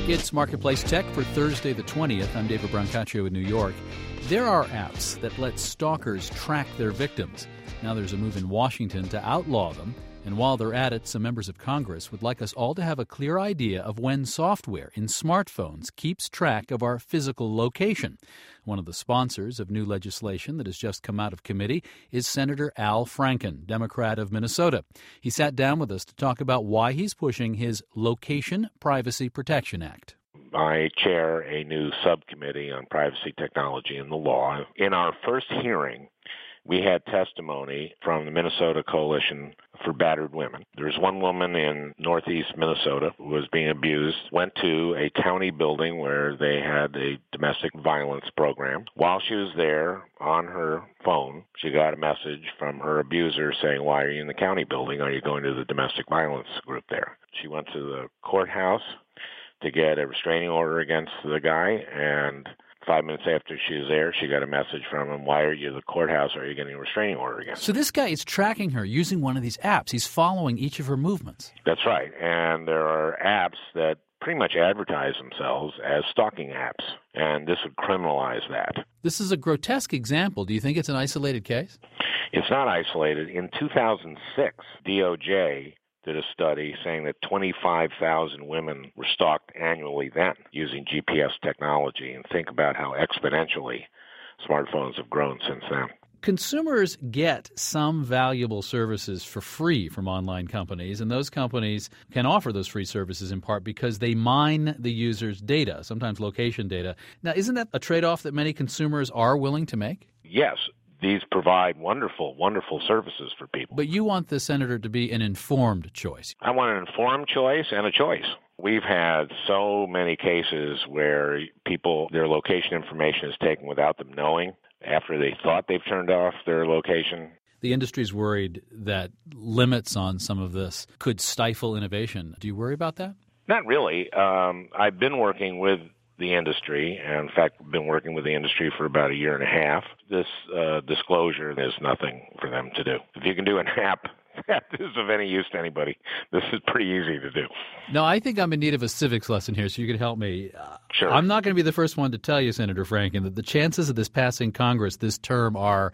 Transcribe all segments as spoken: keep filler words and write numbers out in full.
It's Marketplace Tech for Thursday the twentieth. I'm David Brancaccio in New York. There are apps that let stalkers track their victims. Now there's a move in Washington to outlaw them. And while they're at it, some members of Congress would like us all to have a clear idea of when software in smartphones keeps track of our physical location. One of the sponsors of new legislation that has just come out of committee is Senator Al Franken, Democrat of Minnesota. He sat down with us to talk about why he's pushing his Location Privacy Protection Act. I chair a new subcommittee on privacy technology and the law. In our first hearing, we had testimony from the Minnesota Coalition for Battered Women. There's one woman in northeast Minnesota who was being abused, went to a county building where they had a domestic violence program. While she was there, on her phone, she got a message from her abuser saying, "Why are you in the county building? Are you going to the domestic violence group there?" She went to the courthouse to get a restraining order against the guy, and Five minutes after she was there, she got a message from him, "Why are you at the courthouse? Are you getting a restraining order against So this guy is tracking her using one of these apps. He's following each of her movements. That's right. And there are apps that pretty much advertise themselves as stalking apps, and this would criminalize that. This is a grotesque example. Do you think it's an isolated case? It's not isolated. In two thousand six, D O J did a study saying that twenty-five thousand women were stalked annually then using G P S technology, and think about how exponentially smartphones have grown since then. Consumers get some valuable services for free from online companies, and those companies can offer those free services in part because they mine the user's data, sometimes location data. Now, isn't that a trade-off that many consumers are willing to make? Yes. These provide wonderful, wonderful services for people. But you want the senator to be an informed choice. I want an informed choice and a choice. We've had so many cases where people, their location information is taken without them knowing after they thought they've turned off their location. The industry's worried that limits on some of this could stifle innovation. Do you worry about that? Not really. Um, I've been working with the industry, and in fact, been working with the industry for about a year and a half. This uh, disclosure is nothing for them to do. If you can do an app that is of any use to anybody, this is pretty easy to do. No, I think I'm in need of a civics lesson here, so you can help me. Uh, sure. I'm not going to be the first one to tell you, Senator Franken, that the chances of this passing Congress this term are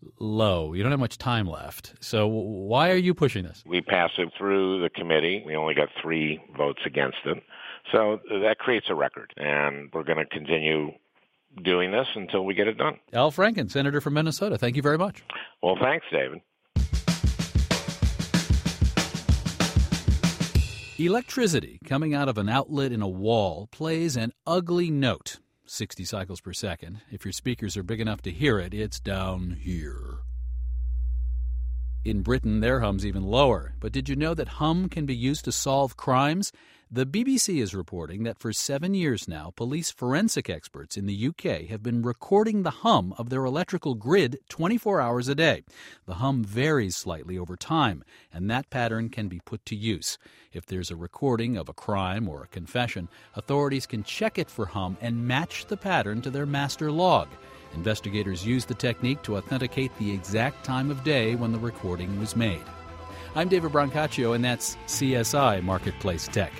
low. You don't have much time left. So why are you pushing this? We passed it through the committee. We only got three votes against it. So that creates a record, and we're going to continue doing this until we get it done. Al Franken, Senator from Minnesota, thank you very much. Well, thanks, David. Electricity coming out of an outlet in a wall plays an ugly note, sixty cycles per second. If your speakers are big enough to hear it, it's down here. In Britain, their hum's even lower. But did you know that hum can be used to solve crimes? The B B C is reporting that for seven years now, police forensic experts in the U K have been recording the hum of their electrical grid twenty-four hours a day. The hum varies slightly over time, and that pattern can be put to use. If there's a recording of a crime or a confession, authorities can check it for hum and match the pattern to their master log. Investigators use the technique to authenticate the exact time of day when the recording was made. I'm David Brancaccio, and that's C S I Marketplace Tech.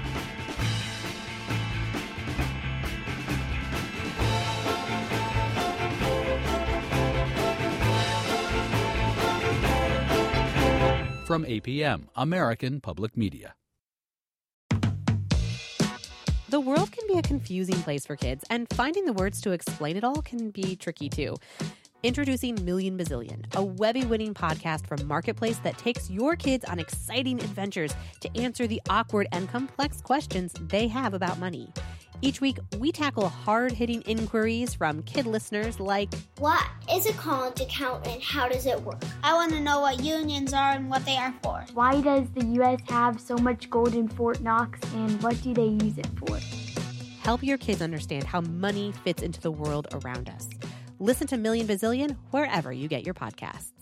From A P M, American Public Media. The world can be a confusing place for kids, and finding the words to explain it all can be tricky too. Introducing Million Bazillion, a Webby-winning podcast from Marketplace that takes your kids on exciting adventures to answer the awkward and complex questions they have about money. Each week, we tackle hard-hitting inquiries from kid listeners like, what is a college account and how does it work? I want to know what unions are and what they are for. Why does the U S have so much gold in Fort Knox, and what do they use it for? Help your kids understand how money fits into the world around us. Listen to Million Bazillion wherever you get your podcasts.